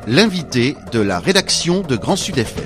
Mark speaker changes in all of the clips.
Speaker 1: l'invité de la rédaction de Grand Sud FM.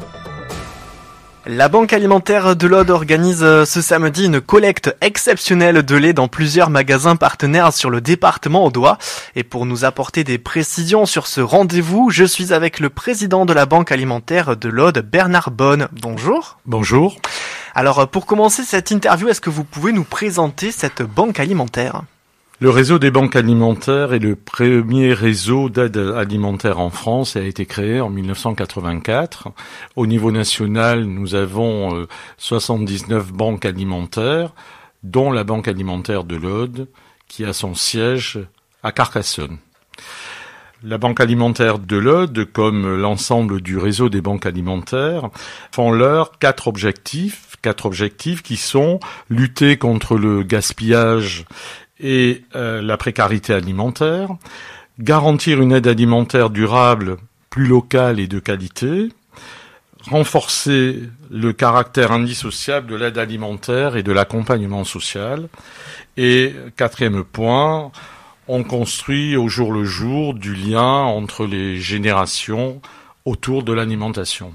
Speaker 2: La Banque alimentaire de l'Aude organise ce samedi une collecte exceptionnelle de lait dans plusieurs magasins partenaires sur le département audois. Et pour nous apporter des précisions sur ce rendez-vous, je suis avec le président de la Banque alimentaire de l'Aude, Bernard Bonne. Bonjour.
Speaker 3: Bonjour.
Speaker 2: Alors pour commencer cette interview, est-ce que vous pouvez nous présenter cette banque alimentaire ?
Speaker 3: Le réseau des banques alimentaires est le premier réseau d'aide alimentaire en France et a été créé en 1984. Au niveau national, nous avons 79 banques alimentaires, dont la Banque alimentaire de l'Aude, qui a son siège à Carcassonne. La Banque alimentaire de l'Aude, comme l'ensemble du réseau des banques alimentaires, font leurs quatre objectifs qui sont lutter contre le gaspillage et la précarité alimentaire, garantir une aide alimentaire durable, plus locale et de qualité, renforcer le caractère indissociable de l'aide alimentaire et de l'accompagnement social, et quatrième point, on construit au jour le jour du lien entre les générations autour de l'alimentation.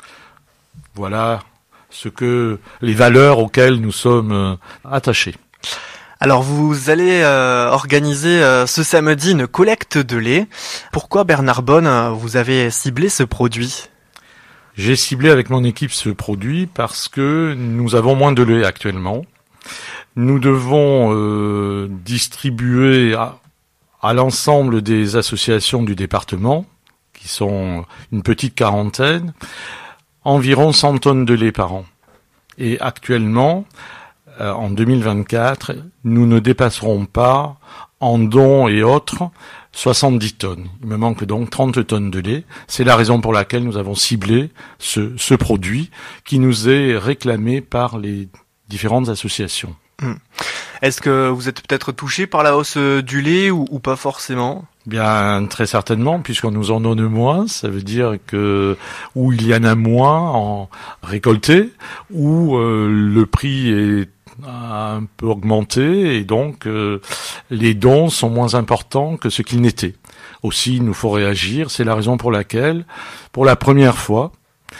Speaker 3: Voilà les valeurs auxquelles nous sommes attachés.
Speaker 2: Alors vous allez organiser ce samedi une collecte de lait. Pourquoi Bernard Bonne, vous avez ciblé ce produit ?
Speaker 3: J'ai ciblé avec mon équipe ce produit parce que nous avons moins de lait actuellement. Nous devons distribuer à l'ensemble des associations du département, qui sont une petite quarantaine, environ 100 tonnes de lait par an. Et actuellement, en 2024, nous ne dépasserons pas, en dons et autres, 70 tonnes. Il me manque donc 30 tonnes de lait. C'est la raison pour laquelle nous avons ciblé ce produit qui nous est réclamé par les différentes associations.
Speaker 2: Est-ce que vous êtes peut-être touché par la hausse du lait ou pas forcément ?
Speaker 3: Bien, très certainement, puisqu'on nous en donne moins, ça veut dire que où il y en a moins en récolté, où le prix est un peu augmenté et donc les dons sont moins importants que ce qu'ils n'étaient. Aussi, il nous faut réagir. C'est la raison pour laquelle, pour la première fois,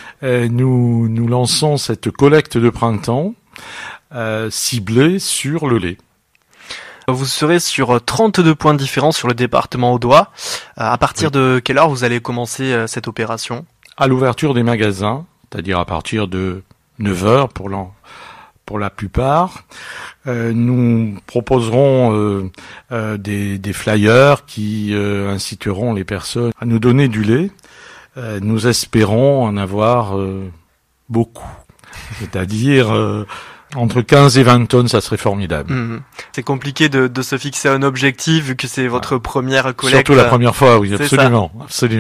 Speaker 3: nous lançons cette collecte de printemps ciblée sur le lait.
Speaker 2: Vous serez sur 32 points différents sur le département audois. À partir de quelle heure vous allez commencer cette opération ?
Speaker 3: À l'ouverture des magasins, c'est-à-dire à partir de 9h pour la plupart. Nous proposerons des flyers qui inciteront les personnes à nous donner du lait. Nous espérons en avoir beaucoup. C'est-à-dire entre 15 et 20 tonnes, ça serait formidable.
Speaker 2: C'est compliqué de se fixer un objectif vu que c'est votre première collecte.
Speaker 3: Surtout la première fois, oui, absolument.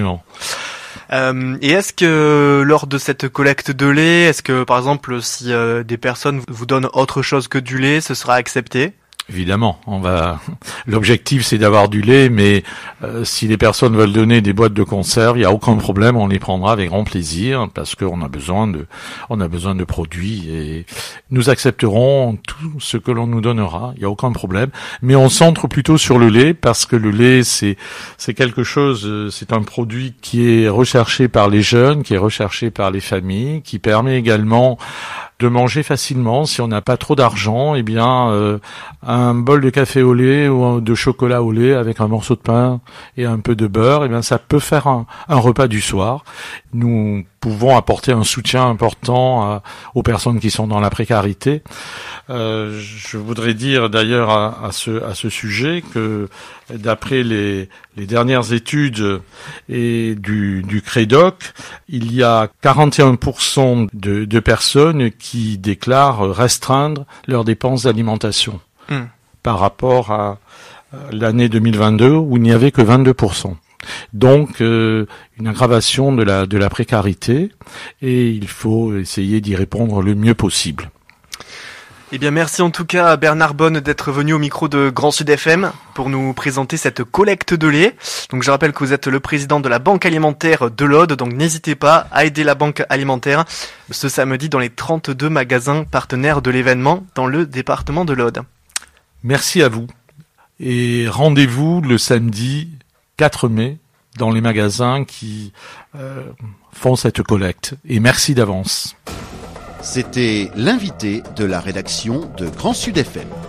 Speaker 2: Et est-ce que lors de cette collecte de lait, est-ce que par exemple si des personnes vous donnent autre chose que du lait, ce sera accepté ?
Speaker 3: Évidemment, l'objectif c'est d'avoir du lait, mais si les personnes veulent donner des boîtes de conserve, il y a aucun problème, on les prendra avec grand plaisir parce qu'on a besoin de produits et nous accepterons tout ce que l'on nous donnera, il y a aucun problème, mais on centre plutôt sur le lait parce que le lait c'est quelque chose, c'est un produit qui est recherché par les jeunes, qui est recherché par les familles, qui permet également de manger facilement. Si on n'a pas trop d'argent, eh bien un bol de café au lait ou de chocolat au lait avec un morceau de pain et un peu de beurre, eh bien ça peut faire un repas du soir. Nous pouvons apporter un soutien important aux personnes qui sont dans la précarité. Je voudrais dire d'ailleurs à ce sujet que d'après les dernières études et du CREDOC, il y a 41% de personnes qui déclarent restreindre leurs dépenses d'alimentation par rapport à l'année 2022 où il n'y avait que 22%. Donc une aggravation de la précarité et il faut essayer d'y répondre le mieux possible.
Speaker 2: Eh bien, merci en tout cas à Bernard Bonne d'être venu au micro de Grand Sud FM pour nous présenter cette collecte de lait. Donc, je rappelle que vous êtes le président de la Banque alimentaire de l'Aude, donc n'hésitez pas à aider la Banque alimentaire ce samedi dans les 32 magasins partenaires de l'événement dans le département de l'Aude.
Speaker 3: Merci à vous et rendez-vous le samedi 4 mai dans les magasins qui font cette collecte. Et merci d'avance.
Speaker 1: C'était l'invité de la rédaction de Grand Sud FM.